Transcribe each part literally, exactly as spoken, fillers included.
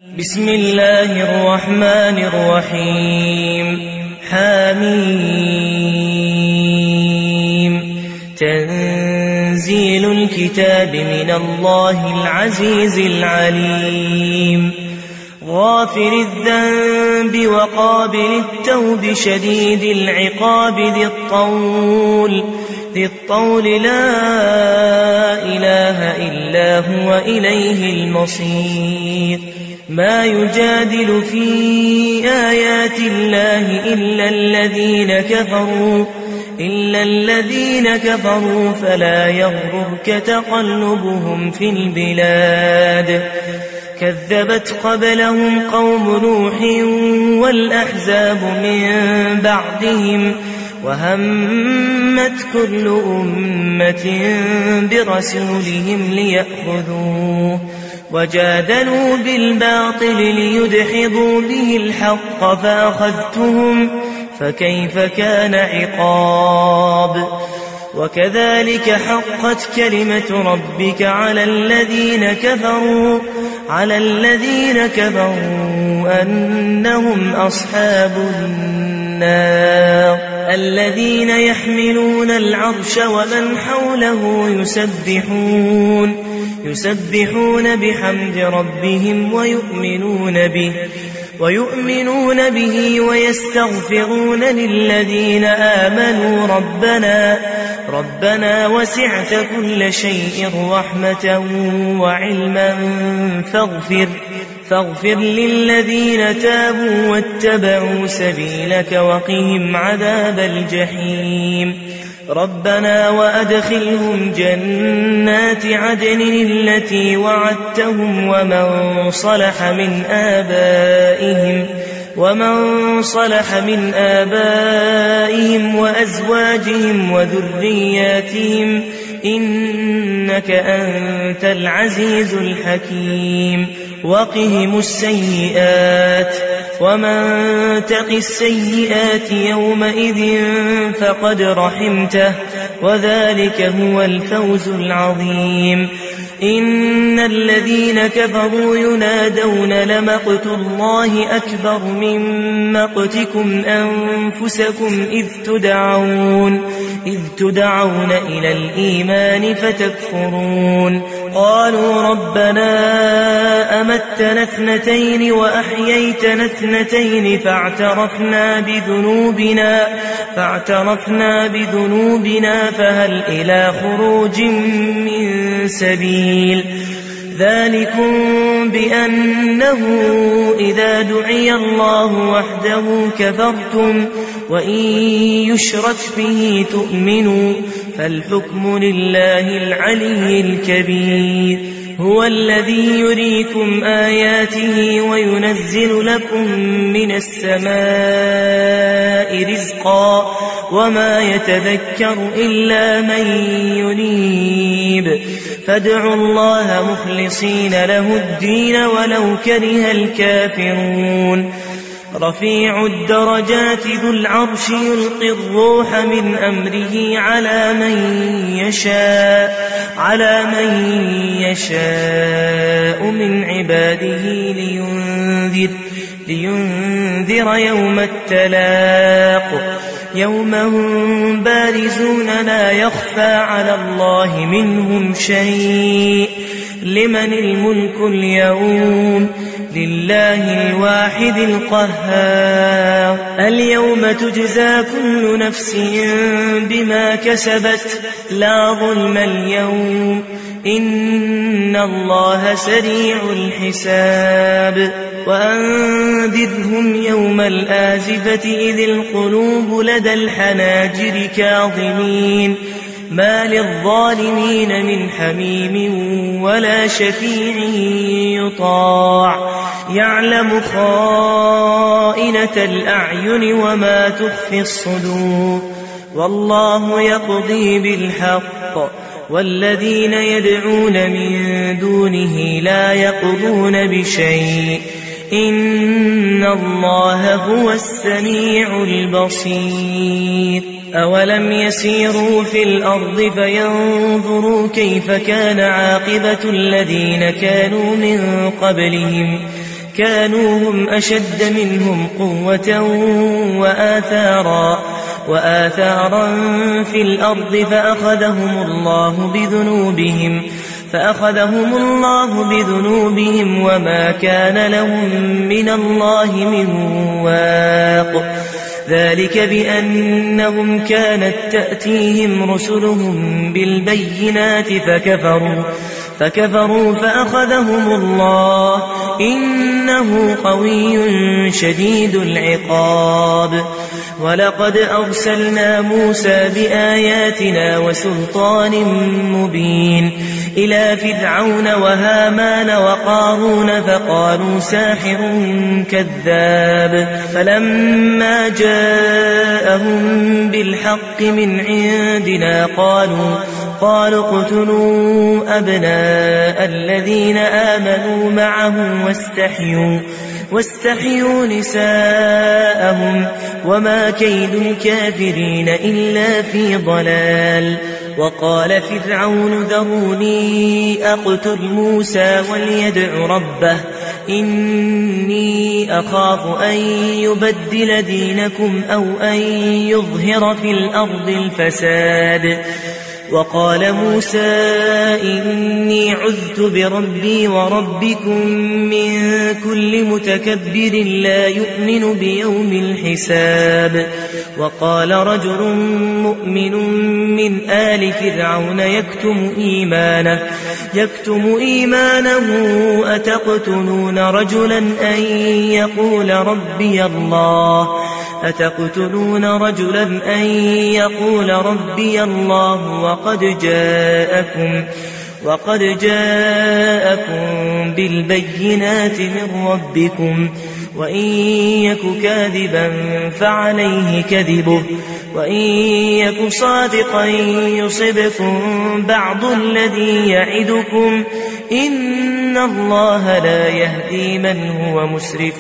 بسم الله الرحمن الرحيم حميم تنزيل الكتاب من الله العزيز العليم غافر الذنب وقابل التوب شديد العقاب ذي الطول ذي الطول لا إله إلا هو إليه المصير ما يجادل في آيات الله إلا الذين كفروا إلا الذين كفروا فلا يغررك تقلبهم في البلاد كذبت قبلهم قوم نوح والأحزاب من بعدهم وهمت كل أمة برسولهم ليأخذوه وجادلوا بالباطل ليدحضوا به الحق فأخذتهم فكيف كان عقاب وكذلك حقت كلمة ربك على الذين كفروا على الذين كفروا أنهم أصحاب النار الذين يحملون العرش ومن حوله يسبحون يسبحون بحمد ربهم ويؤمنون به ويؤمنون به ويستغفرون للذين آمنوا ربنا ربنا وسعت كل شيء رحمة وعلما فاغفر فاغفر للذين تابوا واتبعوا سبيلك وقهم عذاب الجحيم ربنا وأدخلهم جنات عدن التي وعدتهم ومن صلح من آبائهم ومن صلح من آبائهم وأزواجهم وذرياتهم إنك أنت العزيز الحكيم وقهم السيئات ومن تق السيئات يومئذ فقد رحمته وذلك هو الفوز العظيم إن الذين كفروا ينادون لمقت الله أكبر من مقتكم أنفسكم إذ تدعون إذ تدعون إلى الإيمان فتكفرون قالوا ربنا أمتنا اثنتين وأحييتنا اثنتين فاعترفنا بذنوبنا فاعترفنا بذنوبنا فهل إلى خروج من سبيل ذلكم بأنه إذا دعي الله وحده كفرتم وإن يشرك به تؤمنوا فالحكم لله العلي الكبير هو الذي يريكم آياته وينزل لكم من السماء رزقا وما يتذكر إلا من ينيب فادعوا الله مخلصين له الدين ولو كره الكافرون رفيع الدرجات ذو العرش يلقي الروح من أمره على من يشاء على من يشاء من عباده لينذر لينذر يوم التلاق يوم هم بارزون لا يخفى على الله منهم شيء لمن الملك اليوم لله الواحد القهار اليوم تجزى كل نفس بما كسبت لا ظلم اليوم إن الله سريع الحساب وأنذرهم يوم الآزفة إذ القلوب لدى الحناجر كاظمين ما للظالمين من حميم ولا شفيع يطاع يعلم خائنة الأعين وما تخفي الصدور والله يقضي بالحق والذين يدعون من دونه لا يقضون بشيء إن الله هو السميع البصير أولم يسيروا في الأرض فينظروا كيف كان عاقبة الذين كانوا من قبلهم كانوا هم أشد منهم قوة وآثارا وآثارا في الأرض فأخذهم الله بذنوبهم فأخذهم الله بذنوبهم وما كان لهم من الله من واق ذلك بأنهم كانت تأتيهم رسلهم بالبينات فكفروا فكفروا فأخذهم الله إنه قوي شديد العقاب ولقد أرسلنا موسى بآياتنا وسلطان مبين إلى فرعون وهامان وقارون فقالوا ساحر كذاب فلما جاءهم بالحق من عندنا قالوا قالوا اقتلوا أبناء الذين آمنوا معه واستحيوا واستحيوا نساءهم وما كيد الكافرين إلا في ضلال وقال فرعون ذروني أقتل موسى وليدع ربه إني أخاف أن يبدل دينكم أو أن يظهر في الأرض الفساد وقال موسى إني عذت بربي وربكم من كل متكبر لا يؤمن بيوم الحساب وقال رجل مؤمن من آل فرعون يكتم إيمانه يكتم إيمانه أتقتلون رجلا أن يقول ربي الله أتقتلون رجلا أن يقول ربي الله وقد جاءكم وقد جاءكم بالبينات من ربكم وإن يك كاذبا فعليه كذبه وإن يك صادقا يصبكم بعض الذي يعدكم إن الله لا يهدي من هو مسرف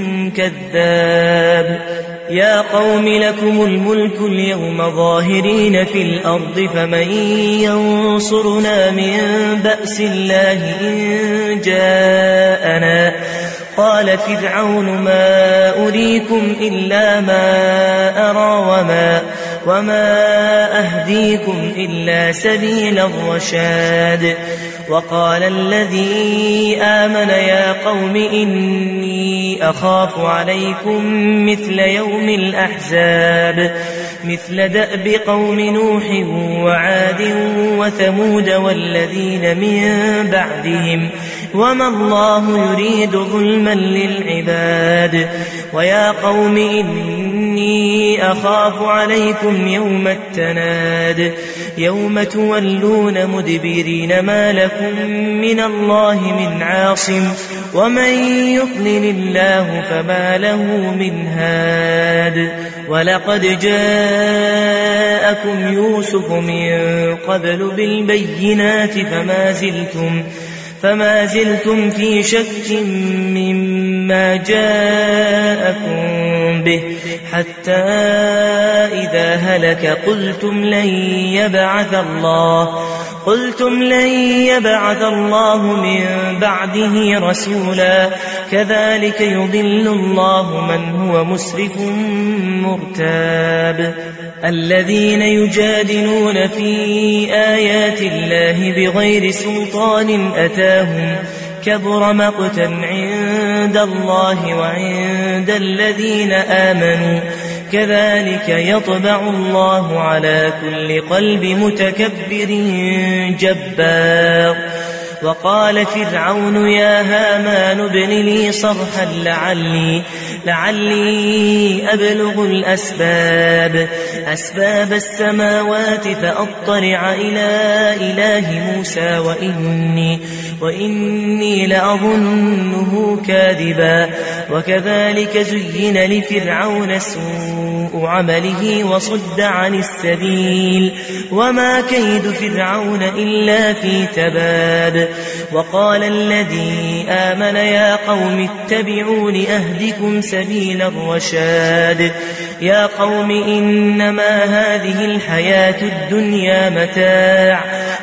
كذاب يا قوم لكم الملك اليوم ظاهرين في الأرض فمن ينصرنا من بأس الله إن جاءنا قال فرعون ما أريكم إلا ما أرى وما, وما أهديكم إلا سبيل الرشاد وقال الذي آمن يا قوم إني أخاف عليكم مثل يوم الأحزاب مثل دأب قوم نوح وعاد وثمود والذين من بعدهم وما الله يريد ظلما للعباد ويا قوم إني أخاف عليكم يوم التناد يوم تولون مدبرين ما لكم من الله من عاصم ومن يضلل الله فما له من هاد ولقد جاءكم يوسف من قبل بالبينات فما زلتم فما زلتم في شك مما جاءكم به حتى إذا هلك قلتم لن يبعث الله قلتم لن يبعث الله من بعده رسولا كذلك يضل الله من هو مسرف مرتاب الذين يجادلون في آيات الله بغير سلطان أتاهم كبر مقتا عند الله وعند الذين آمنوا كذلك يطبع الله على كل قلب متكبر جبار وقال فرعون يا هامان ابن لي صرحا لعلي, لعلي أبلغ الأسباب أسباب السماوات فأطلع إلى إله موسى وإني, وإني لأظنه كاذبا وكذلك زين لفرعون سوء عمله وصد عن السبيل وما كيد فرعون إلا في تباب وقال الذي آمن يا قوم اتبعون أهدكم سبيل الرشاد يا قوم إنما هذه الحياة الدنيا متاع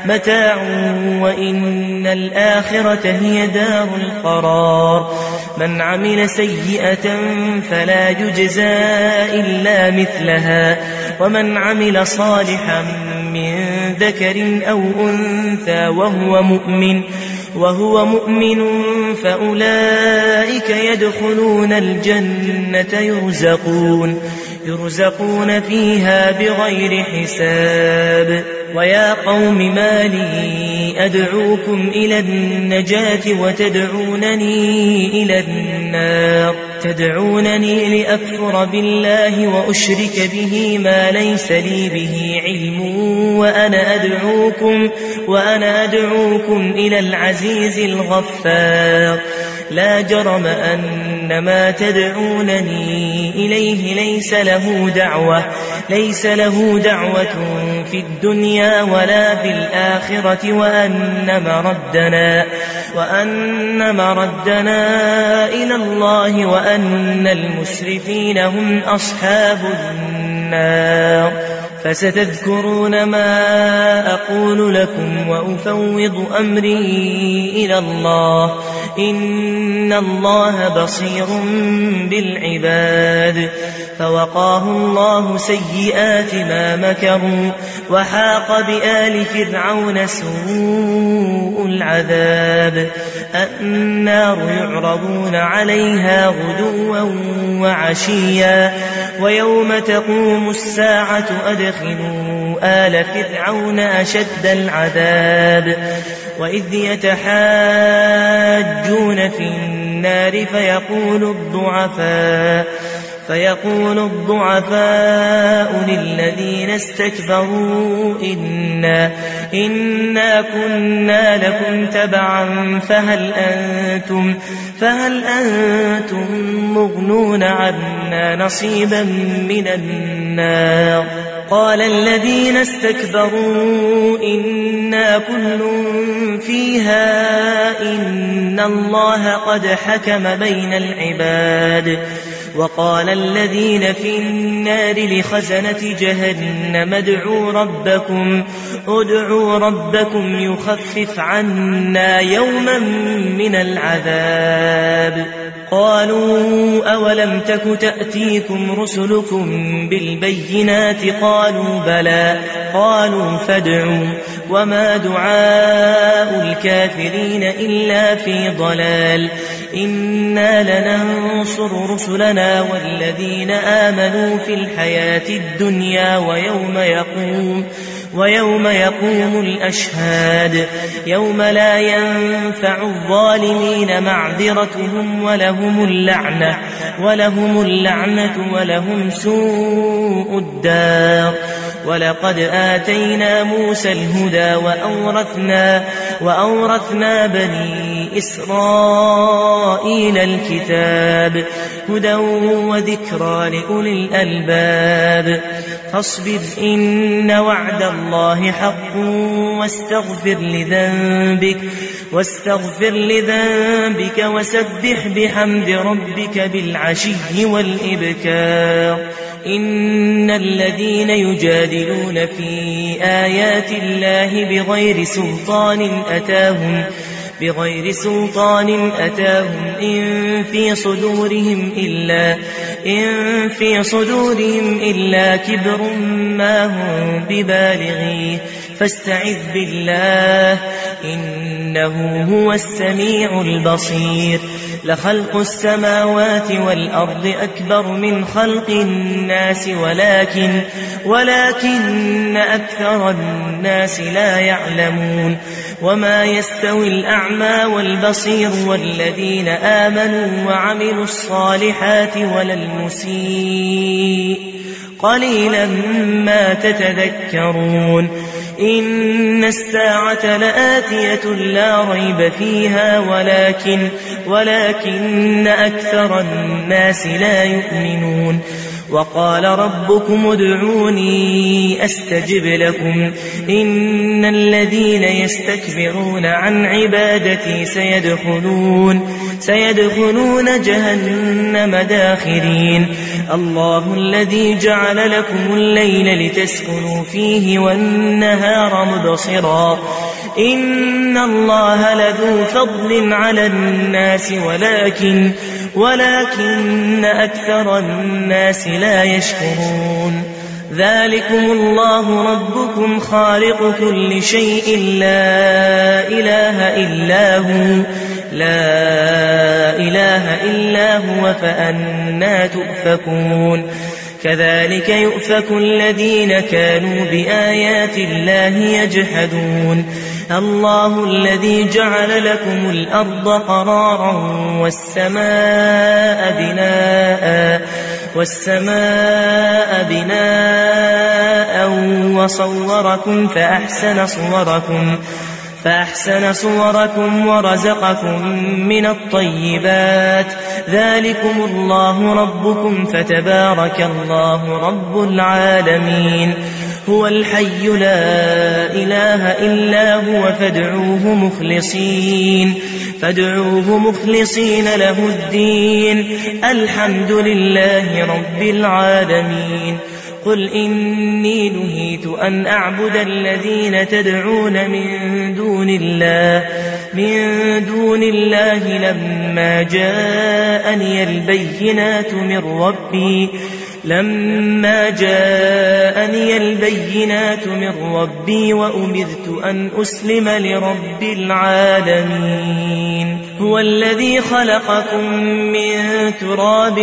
متاع وإن الآخرة هي دار القرار من عمل سيئة فلا يجزى إلا مثلها ومن عمل صالحا من ذكر أو أنثى وهو مؤمن وهو مؤمن فأولئك يدخلون الجنة يرزقون يرزقون فيها بغير حساب ويا قوم ما لي أدعوكم إلى النجاة وتدعونني إلى النار تدعونني لأكفر بالله وأشرك به ما ليس لي به علم وأنا أدعوكم وأنا أدعوكم إلى العزيز الغفار لا جرم أن ما تدعونني إليه ليس له دعوة ليس له دعوة في الدنيا ولا في الآخرة وأن مردنا وأن مردنا إلى الله وأن المسرفين هم أصحاب النار فستذكرون ما أقول لكم وأفوض أمري إلى الله إن الله بصير بالعباد فوقاه الله سيئات ما مكروا وحاق بآل فرعون سوء العذاب النار يعرضون عليها غدوا وعشيا ويوم تقوم الساعة أدخلوا آل فرعون أشد العذاب وإذ يتحاجون في النار فيقول الضعفاء فيقول الضعفاء للذين استكبروا إنا, إنا كنا لكم تبعا فهل أنتم, فهل أنتم مغنون عنا نصيبا من النار قال الذين استكبروا إنا كل فيها إن الله قد حكم بين العباد وقال الذين في النار لخزنة جهنم ادعوا ربكم ادعوا ربكم يخفف عنا يوما من العذاب قالوا أولم تك تأتيكم رسلكم بالبينات قالوا بلى قالوا فادعوا وما دعاء الكافرين إلا في ضلال إنا لننصر رسلنا والذين آمنوا في الحياة الدنيا ويوم يقوم ويوم يقوم الأشهاد يوم لا ينفع الظالمين معذرتهم ولهم اللعنة ولهم اللعنة ولهم سوء الدار ولقد آتينا موسى الهدى وأورثنا, وأورثنا بني إسرائيل الكتاب هدى وذكرى لأولي الألباب فاصبر إن وعد الله حق واستغفر لذنبك واستغفر لذنبك وسبح بحمد ربك بالعشي والإبكار إن الذين يجادلون في آيات الله بغير سلطان أتاهم بغير سلطان أتاهم إن في صدورهم إلا إن في صدورهم إلا كبر ما هم ببالغيه فاستعذ بالله إنه هو السميع البصير لخلق السماوات والأرض أكبر من خلق الناس ولكن ولكن أكثر الناس لا يعلمون وما يستوي الأعمى والبصير والذين آمنوا وعملوا الصالحات ولا المسيء قليلا ما تتذكرون إن الساعة لآتية لا ريب فيها ولكن ولكن أكثر الناس لا يؤمنون وقال ربكم ادعوني أستجب لكم إن الذين يستكبرون عن عبادتي سيدخلون, سيدخلون جهنم داخرين. الله الذي جعل لكم الليل لتسكنوا فيه والنهار مبصرا إن الله لذو فضل على الناس ولكن, ولكن أكثر الناس لا يشكرون. ذلكم الله ربكم خالق كل شيء لا إله إلا هو لا إله إلا هو فأنى تؤفكون. كذلك يؤفك الذين كانوا بآيات الله يجحدون. الله الذي جعل لكم الأرض قرارا والسماء بناء والسماء بناء وصوركم فأحسن صوركم فأحسن صوركم ورزقكم من الطيبات. ذلكم الله ربكم فتبارك الله رب العالمين. هو الحي لا إله إلا هو فادعوه مخلصين فادعوه مخلصين له الدين الحمد لله رب العالمين. قل إني نهيت أن أعبد الذين تدعون من دون الله من دون الله لما جاءني البينات من ربي لما جاءني البينات من ربي وأمرت أن أسلم لرب العالمين. هو الذي خلقكم من تراب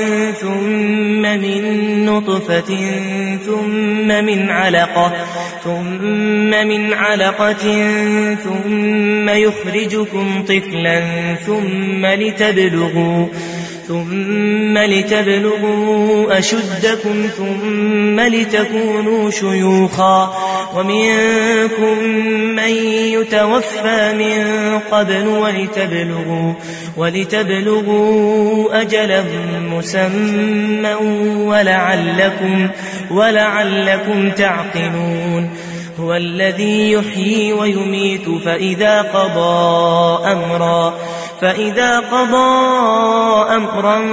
ثم من نطفة ثم من علقة ثم من علقة ثم يخرجكم طفلا ثم لتبلغوا ثم لتبلغوا أشدكم ثم لتكونوا شيوخا ومنكم من يتوفى من قبل ولتبلغوا, ولتبلغوا أجلا مسمى ولعلكم, ولعلكم تعقلون. هو الذي يحيي ويميت فإذا قضى أمرا فإذا قضى أمرا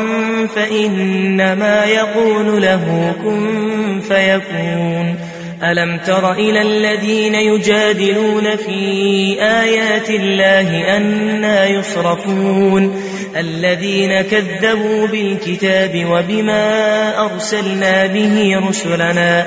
فإنما يقول له كن فيكون. ألم تر إلى الذين يجادلون في آيات الله أنى يصرفون الذين كذبوا بالكتاب وبما أرسلنا به رسلنا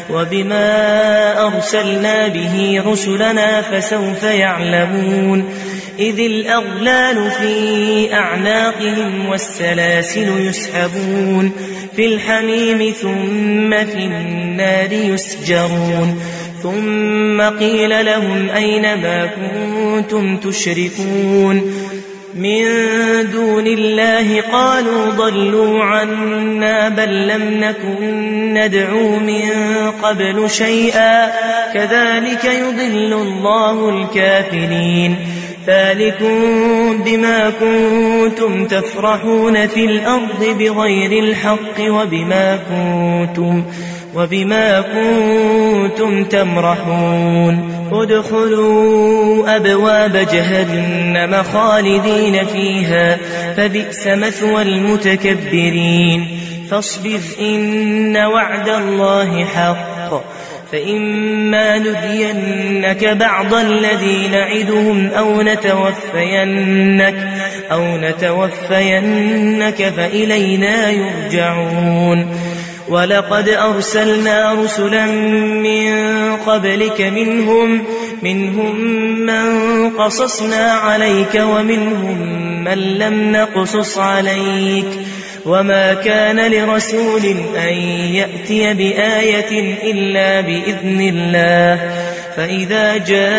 وبما أرسلنا به رسلنا فسوف يعلمون. إذ الأغلال في أعناقهم والسلاسل يسحبون في الحميم ثم في النار يسجرون. ثم قيل لهم أين ما كنتم تشركون من دون الله قالوا ضلوا عنا بل لم نكن ندعو من قبل شيئا كذلك يضل الله الكافرين. ذلكم بما كنتم تفرحون في الأرض بغير الحق وبما كنتم وبما كنتم تمرحون. ادخلوا أبواب جهنم خالدين فيها فبئس مثوى المتكبرين. فاصبر إن وعد الله حق فإما نرينك بعض الذي نعدهم أو نتوفينك, أو نتوفينك فإلينا يرجعون. ولقد أرسلنا رسلا من قبلك منهم, منهم من قصصنا عليك ومنهم من لم نقصص عليك وما كان لرسول أن يأتي بآية إلا بإذن الله. فإذا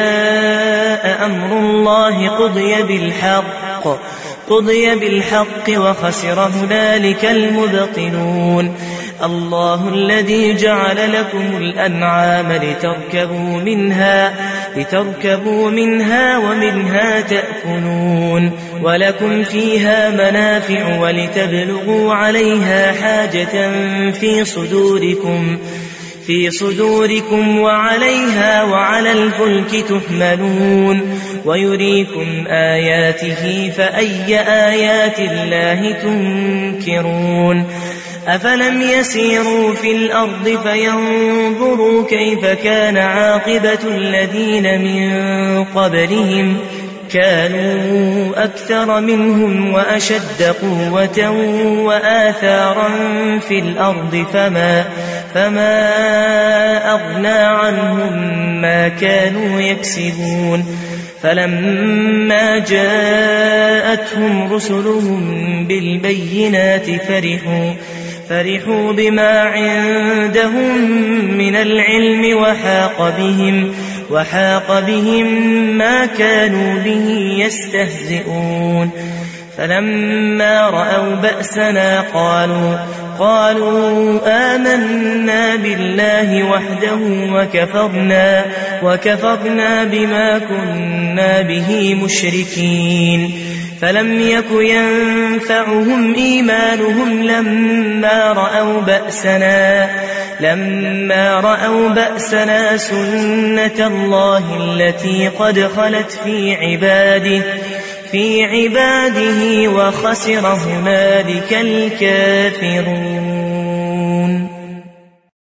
جاء أمر الله قضي بالحق قضي بالحق وخسر هنالك المبطلون. الله الذي جعل لكم الأنعام لتركبوا منها, لتركبوا منها ومنها تأكلون ولكم فيها منافع ولتبلغوا عليها حاجة في صدوركم في صدوركم وعليها وعلى الفلك تحملون ويريكم آياته فأي آيات الله تنكرون أفلم يسيروا في الأرض فينظروا كيف كان عاقبة الذين من قبلهم كانوا أكثر منهم وأشد قوة وآثارا في الأرض فما, فما أغنى عنهم ما كانوا يكسبون فلما جاءتهم رسلهم بالبينات فرحوا فرحوا بما عندهم من العلم وحاق بهم وحاق بهم ما كانوا به يستهزئون فلما رأوا بأسنا قالوا قالوا آمنا بالله وحده وكفرنا وكفرنا بما كنا به مشركين فلم يك ينفعهم إيمانهم لما رأوا بأسنا لما رأوا بأسنا سنة الله التي قد خلت في عباده في عباده وخسر هنالك الكافرون.